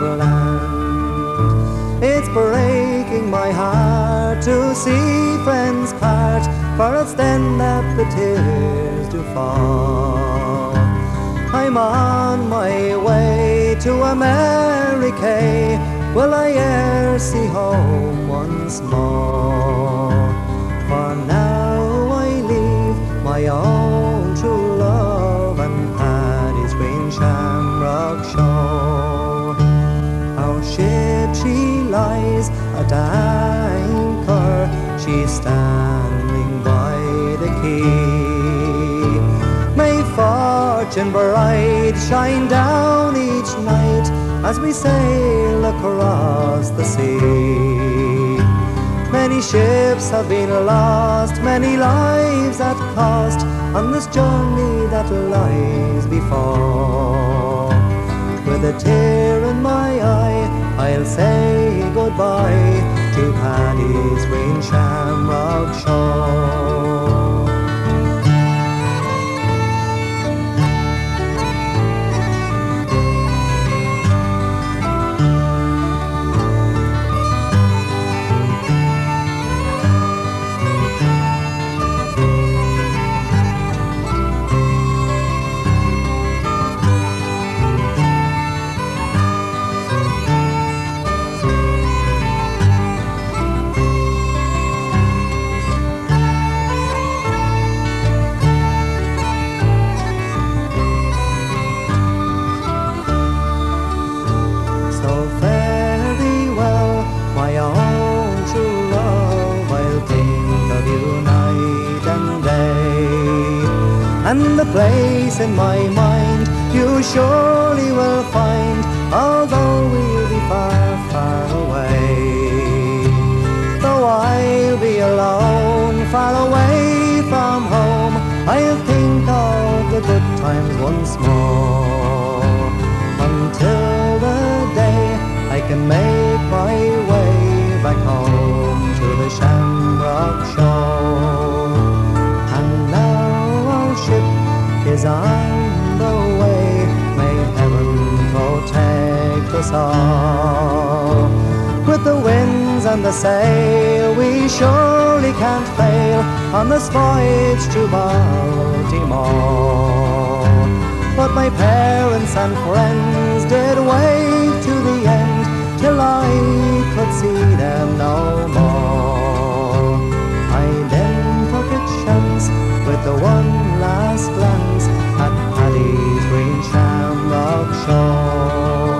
land. It's breaking my heart to see friends part, for it's then that the tears do fall. I'm on my way to America, will I e'er see home once more? For now I leave my own true love and Paddy's Green Shamrock shore. Our ship she lies at anchor, she's standing by the quay. May fortune bright shine down each night as we sail across the sea. Many ships have been lost, many lives at cost, on this journey that lies before. With a tear in my eye, I'll say goodbye to Paddy's Green Shamrock shore. And the place in my mind you surely will find, although we'll be far, far away. Though I'll be alone, far away from home, I'll think of the good times once more, until the day I can make my way back home to the Shamrock shore. Is on the way, may heaven protect us all. With the winds and the sail, we surely can't fail on this voyage to Baltimore. But my parents and friends did wait to the end, till I could see them no more. I then took a chance with the one last glance at Paddy's Green Shamrock shore.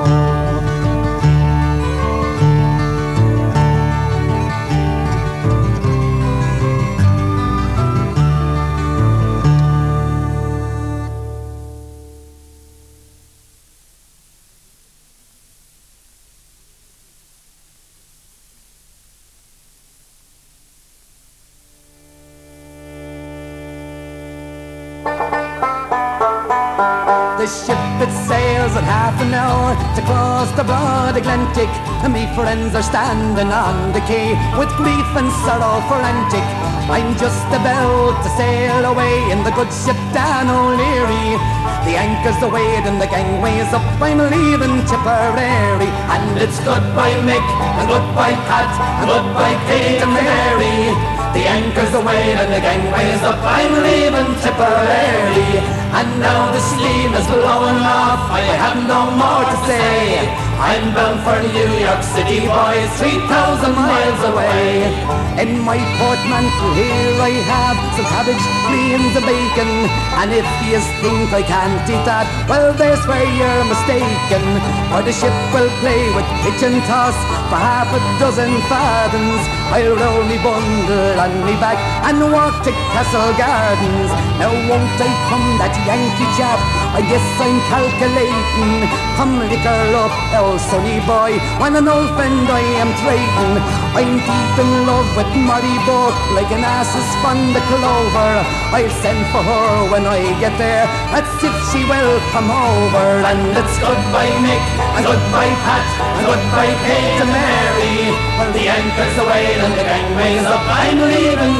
The ship it sails at half an hour to cross the broad Atlantic, and me friends are standing on the quay with grief and sorrow frantic. I'm just about to sail away in the good ship Dan O'Leary. The anchor's aweighed and the gangway's up, I'm leaving Tipperary. And it's goodbye Mick, and goodbye Pat, and goodbye Kate and Mary. The anchor's aweighed and the gangway's up, I'm leaving Tipperary. And now the steam is blowing off, I have no more to say. I'm bound for New York City, boys, 3,000 miles away. In my portmanteau here I have some cabbage, greens and bacon, and if you think I can't eat that, well there's where you're mistaken. For the ship will play with pitch and toss for half a dozen fathoms. I'll roll me bundle on me back and walk to Castle Gardens. Now won't I come that Yankee chap, I guess I'm calculating. Come liquor up, oh sonny boy, when an old friend I am trading. I'm deep in love with Molly Book, like an ass is fond of clover. I'll send for her when I get there, that's if she will come over. And it's goodbye Mick, and goodbye Pat, and goodbye Kate and Mary. Well the anchor's away and the gangway's up, I'm leaving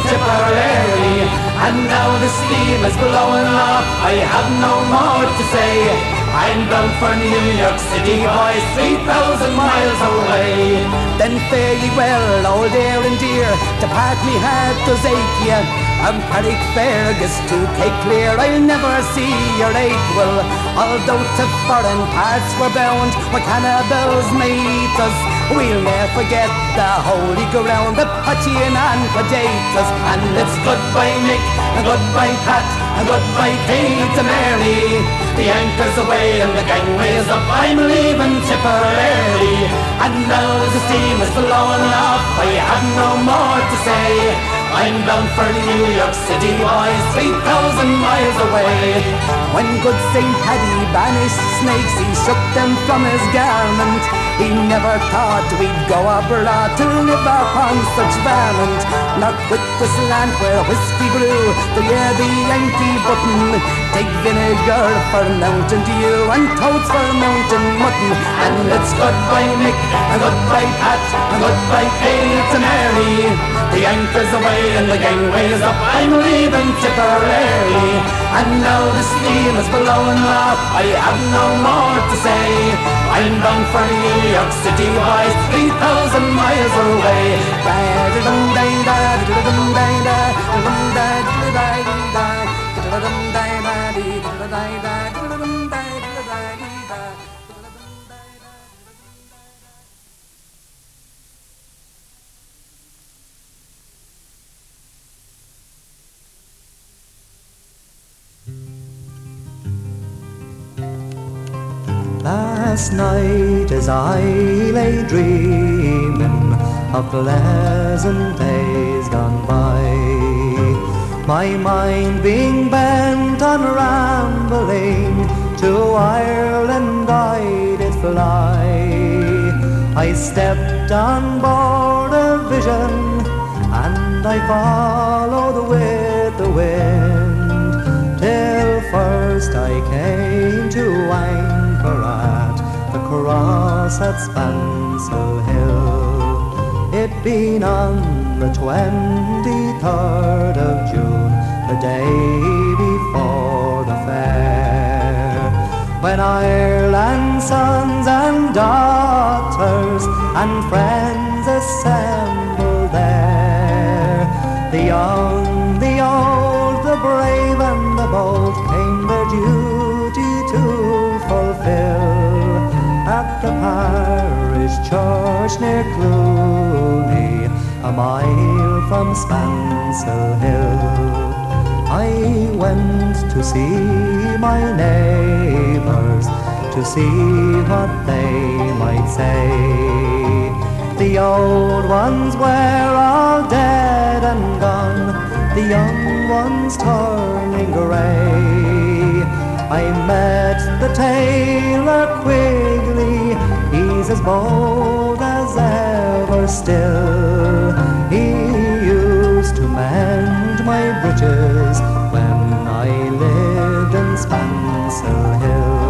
Tipperary. And now the steam is blowing off, I have no more to say. I'm bound for New York City, boys, 3,000 miles away. Then fare ye well, old dear and dear, to part me heart does ache ye. And Paddock Fergus to Cape Clear, I'll never see your equal. Although to foreign parts we're bound, where cannibals may eat us, we'll ne'er forget the holy ground, the Patchin and potatoes. And it's goodbye Mick, and goodbye Pat, and goodbye Kate and Mary. The anchor's away and the gangway's up, I'm leaving Tipperary. And now the steam is blowing off, I have no more to say. I'm bound for New York City, boys, 3,000 miles away. When good St. Paddy banished snakes, he shook them from his garment. He never thought we'd go abroad to live upon such varmint. Not with this land where whiskey brew, to hear the Yankee button. Take vinegar for Mountain Dew and toads for mountain mutton. And it's goodbye Mick, and goodbye Pat, and goodbye Kate and Mary. The anchor's away and the gangway's up, I'm leaving Tipperary. And now the steam is blowing off, I have no more to say. I'm bound for New York City, boys, 3,000 miles away. Last night as I lay dreaming of pleasant days gone by, my mind being bent on rambling, to Ireland I did fly. I stepped on board a vision, and I followed with the wind, till first I came to anchor at the cross at Spancel Hill. It being on the 23rd of June, the day before the fair, when Ireland's sons and daughters and friends assembled there. The young, the old, the brave and the bold came their duty to fulfill at the parish church near Clooney, a mile from Spancel Hill. I went to see my neighbours, to see what they might say. The old ones were all dead and gone, the young ones turning grey. I met the tailor Quigley, he's as bold as ever still. He used to mend my breeches when I lived in Spancel Hill.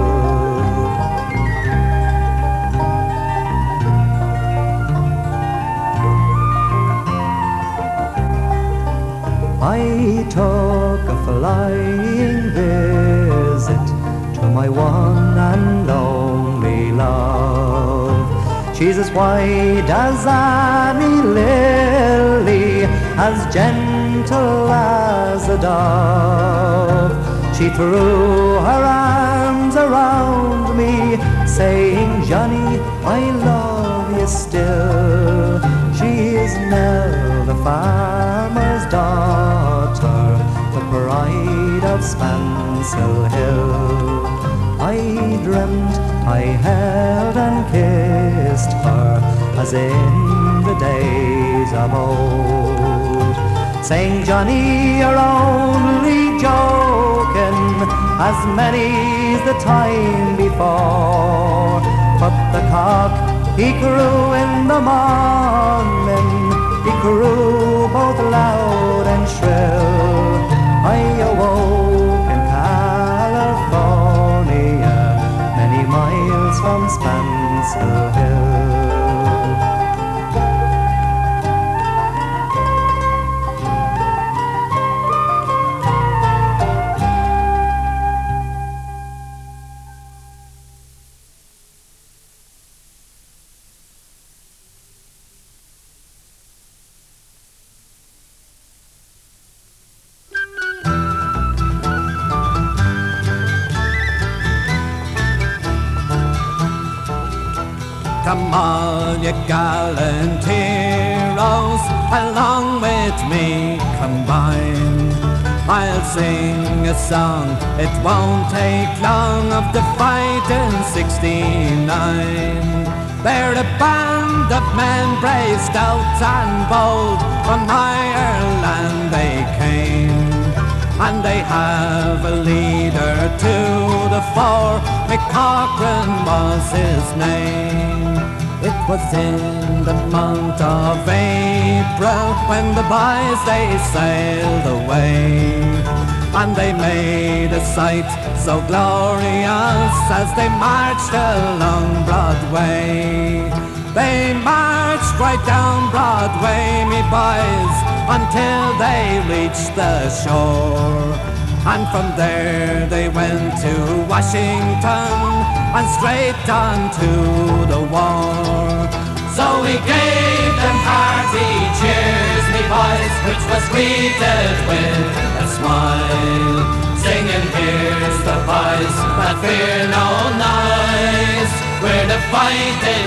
I took a flying visit to my one and only love. She's as white as Annie Lily, as gentle as a dove. She threw her arms around me, saying, Johnny, I love you still. She is Nell, the farmer's daughter, the pride of Spancel Hill. I dreamt I held and kissed her, as in the days of old, saying, Johnny, you're only joking, as many's the time before. But the cock, he crew in the morning, he crew both loud and shrill. I awoke in California, many miles from Spancel Hill. Come all you gallant heroes, along with me combine. I'll sing a song, it won't take long, of the fight in '69. They're a band of men brave, stout and bold, from Ireland they came. And they have a leader to the fore, Mick Cochrane was his name. It was in the month of April when the boys they sailed away, and they made a sight so glorious as they marched along Broadway. They marched right down Broadway, me boys, until they reached the shore. And from there they went to Washington and straight on to the war. So we gave them hearty cheers, me boys, which was greeted with a smile, singing, here's the boys that fear no noise, we're the fight in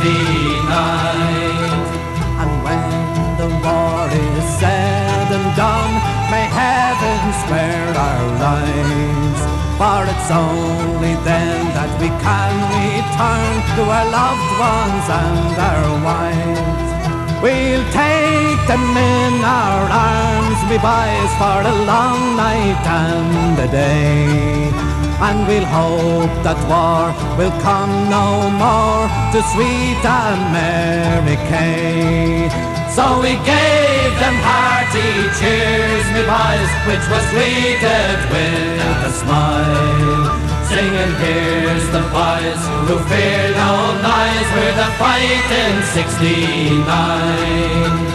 '69. And when the war is said and done, may heaven spare our lives, for it's only then that we can return to our loved ones and our wives. We'll take them in our arms, me boys, for a long night and a day, and we'll hope that war will come no more to sweet America. So we gave them hearty cheers, me boys, which was greeted with a smile, singing, here's the boys who fear no noise, we're the fight in '69.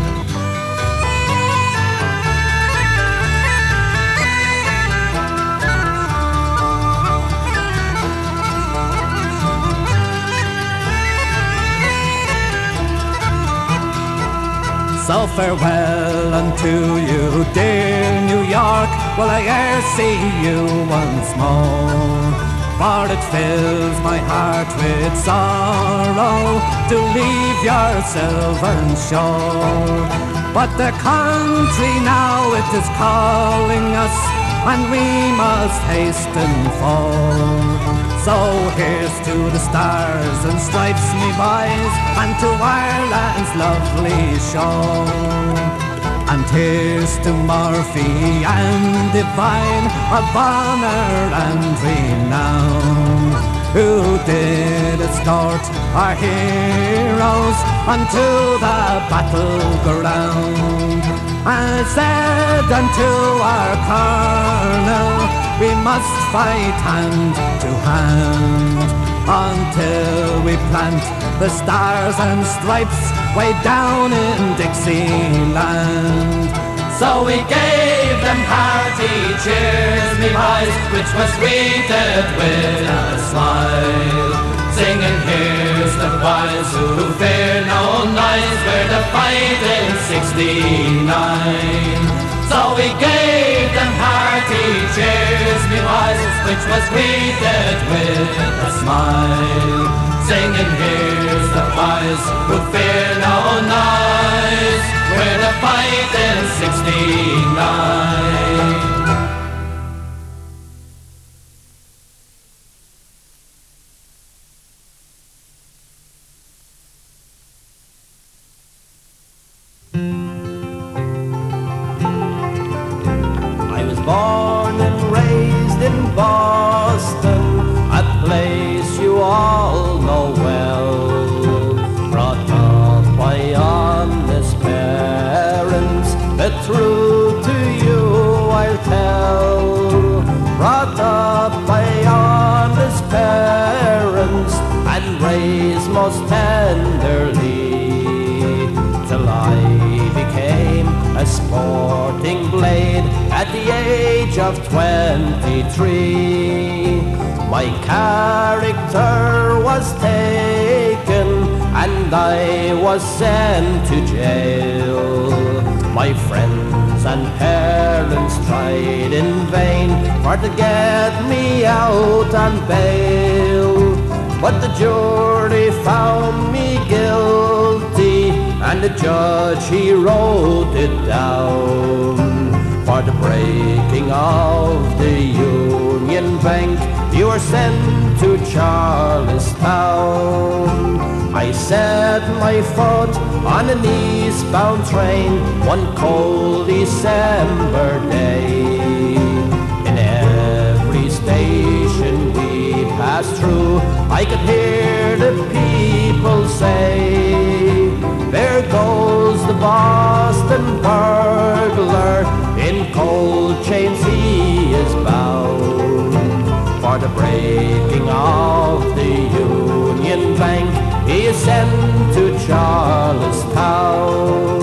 So farewell unto you, dear New York, will I e'er see you once more? For it fills my heart with sorrow to leave your sylvan shore. But the country now, it is calling us, and we must hasten for. So here's to the stars and stripes, me boys, and to Ireland's lovely shore. And here's to Murphy and Devine, of honour and renown, who did escort our heroes unto the battleground. I said unto our colonel, we must fight hand to hand until we plant the stars and stripes way down in Dixieland. So we gave them hearty cheers, me boys, which was greeted with a smile, singing, here's the boys who fear no noise, we're the fight in '69. So we gave them hearty cheers, me boys, which was greeted with a smile, singing, here's the boys who fear no noise, we're the fight in '69. Born and raised in Boston, a place you all know well. Brought up by honest parents, the truth to you I'll tell. Brought up by honest parents and raised most tenderly, till I became a sporting blade at the age of 23. My character was taken and I was sent to jail. My friends and parents tried in vain for to get me out on bail, but the jury found the judge he wrote it down. For the breaking of the Union Bank, you were sent to Charlestown. I set my foot on an eastbound train one cold December day. In every station we passed through, I could hear the people say, there goes the Boston burglar, in cold chains he is bound. For the breaking of the Union Bank, he is sent to Charlestown.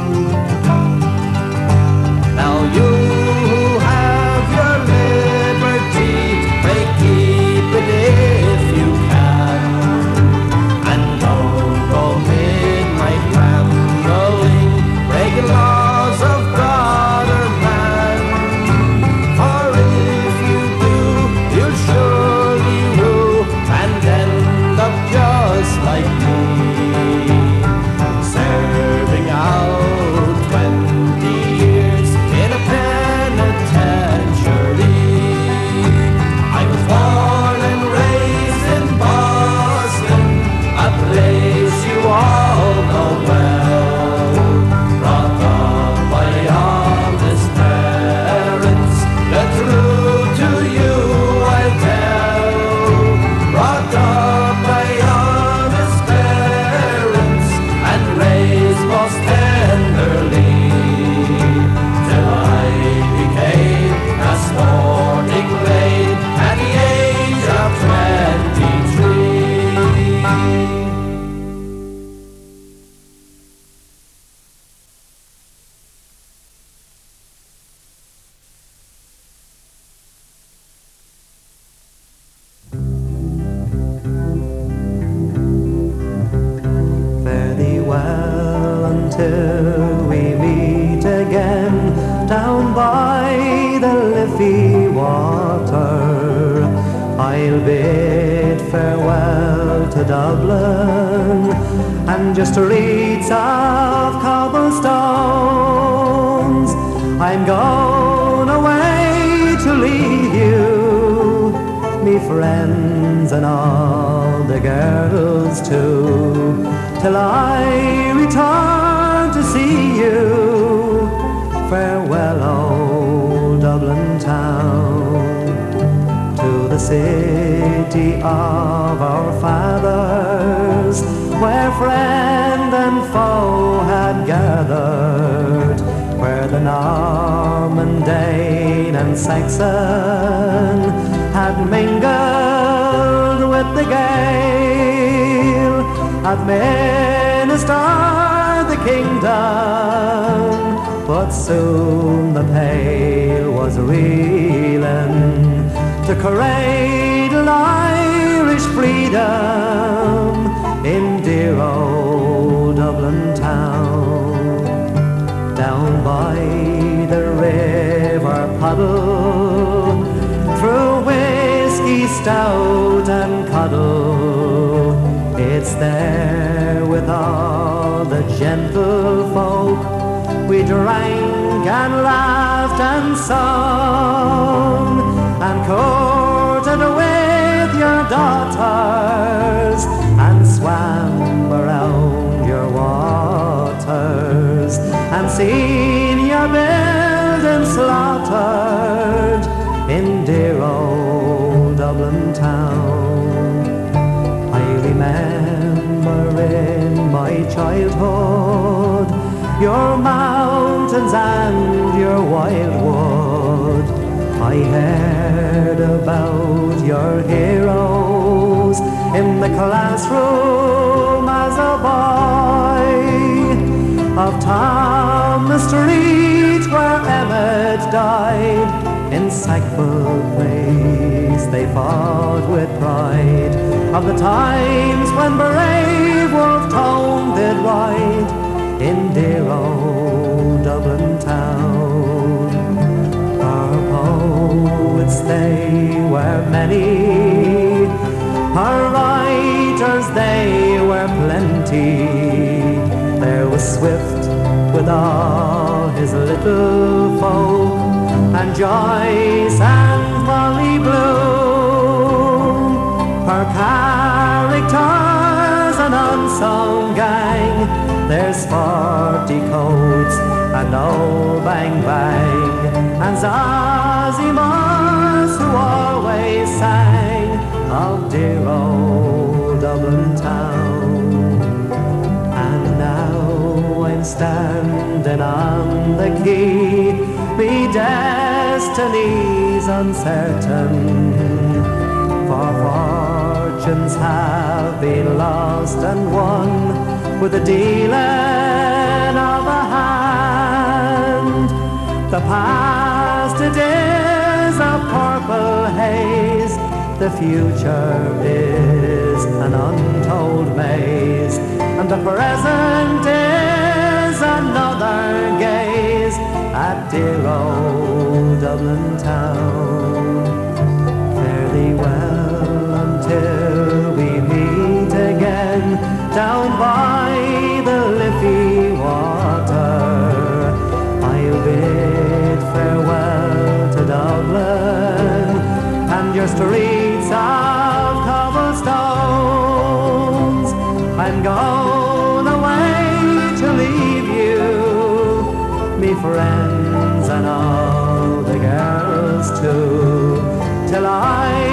Now you who have your liberty, pray keep it if you can, and don't go midnight rambling, breaking laws of God or man. For if you do, you'll surely rue and end up just like me, serving out 20 years in a penitentiary. I was born and raised in Boston, a place you all know well. Brought up by honest parents, the truth to you I'll tell. Brought up by honest parents and raised most tenderly, till I became a sporting blade at the age of 23. Fare thee well until we meet again down by the Liffey water. I'll bid farewell to Dublin and just streets of cobblestones. I'm going away to leave you, me friends and all the girls too, till I return to see you. Farewell, old Dublin town, to the city of our fathers, where friend and foe had gathered, where the Norman, Dane and Saxon had mingled with the Gael, had ministered the kingdom, but soon the Pale was reeling to cradle Irish freedom in dear old Dublin town. Down by the river Puddle, through whiskey stout and cuddle, it's there with all the gentle folk we drank and laughed and sung, and courted with your daughters, and swam around your waters, and seen your buildings slaughtered in dear old Dublin town. I remember in my childhood your mountains and your wildwood. I heard about your heroes in the classroom as a boy, of Thomas Street where Emmet died, in Sackville Place they fought with pride, of the times when brave Wolfe Tone did ride in dear old Dublin town. Our poets they were many, our writers they were plenty. There was Swift with all his little folk, and Joyce and Molly Bloom, her characters an unsung gang. There's 40 Coates and Old Bang Bang, and Zazie Morse who always sang of dear old Dublin town. And now I'm standing on the quay, me destiny's uncertain, for fortunes have been lost and won with the dealing of a hand. The past it is a purple haze, the future is an untold maze, and the present is another gaze at dear old Dublin town. Fare thee well until we meet again down by the Liffey water. I'll bid farewell to Dublin and your streets of cobblestones. I'm going away to leave you, me friends and all the girls too, till I